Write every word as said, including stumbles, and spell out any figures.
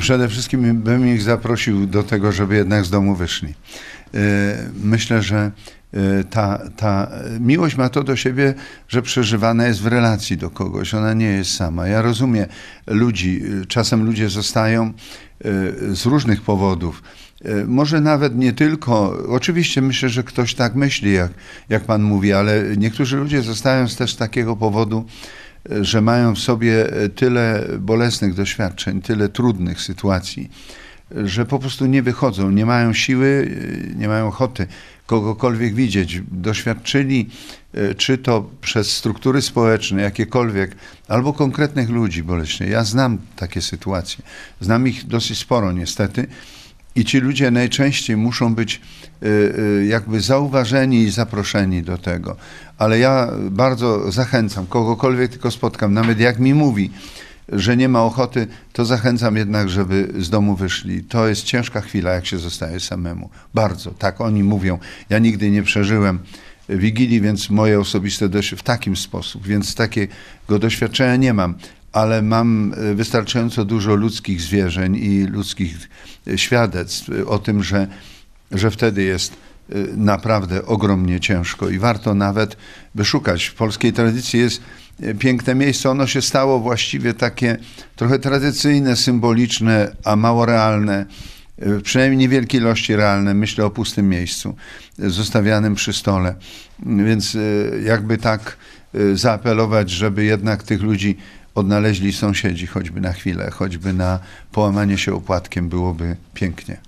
Przede wszystkim bym ich zaprosił do tego, żeby jednak z domu wyszli. Myślę, że ta, ta miłość ma to do siebie, że przeżywana jest w relacji do kogoś. Ona nie jest sama. Ja rozumiem ludzi. Czasem ludzie zostają z różnych powodów. Może nawet nie tylko, oczywiście myślę, że ktoś tak myśli, jak, jak pan mówi, ale niektórzy ludzie zostają też z takiego powodu, że mają w sobie tyle bolesnych doświadczeń, tyle trudnych sytuacji, że po prostu nie wychodzą, nie mają siły, nie mają ochoty kogokolwiek widzieć. Doświadczyli, czy to przez struktury społeczne, jakiekolwiek, albo konkretnych ludzi boleśnie. Ja znam takie sytuacje, znam ich dosyć sporo niestety. I ci ludzie najczęściej muszą być jakby zauważeni i zaproszeni do tego. Ale ja bardzo zachęcam, kogokolwiek tylko spotkam, nawet jak mi mówi, że nie ma ochoty, to zachęcam jednak, żeby z domu wyszli. To jest ciężka chwila, jak się zostaje samemu. Bardzo, tak oni mówią. Ja nigdy nie przeżyłem Wigilii, więc moje osobiste doświadczenie w takim sposób, więc takiego doświadczenia nie mam. Ale mam wystarczająco dużo ludzkich zwierzeń i ludzkich świadectw o tym, że, że wtedy jest naprawdę ogromnie ciężko i warto nawet wyszukać. W polskiej tradycji jest piękne miejsce. Ono się stało właściwie takie trochę tradycyjne, symboliczne, a mało realne, przynajmniej niewielkiej ilości realne. Myślę o pustym miejscu, zostawianym przy stole. Więc jakby tak zaapelować, żeby jednak tych ludzi odnaleźli sąsiedzi, choćby na chwilę, choćby na połamanie się opłatkiem, byłoby pięknie.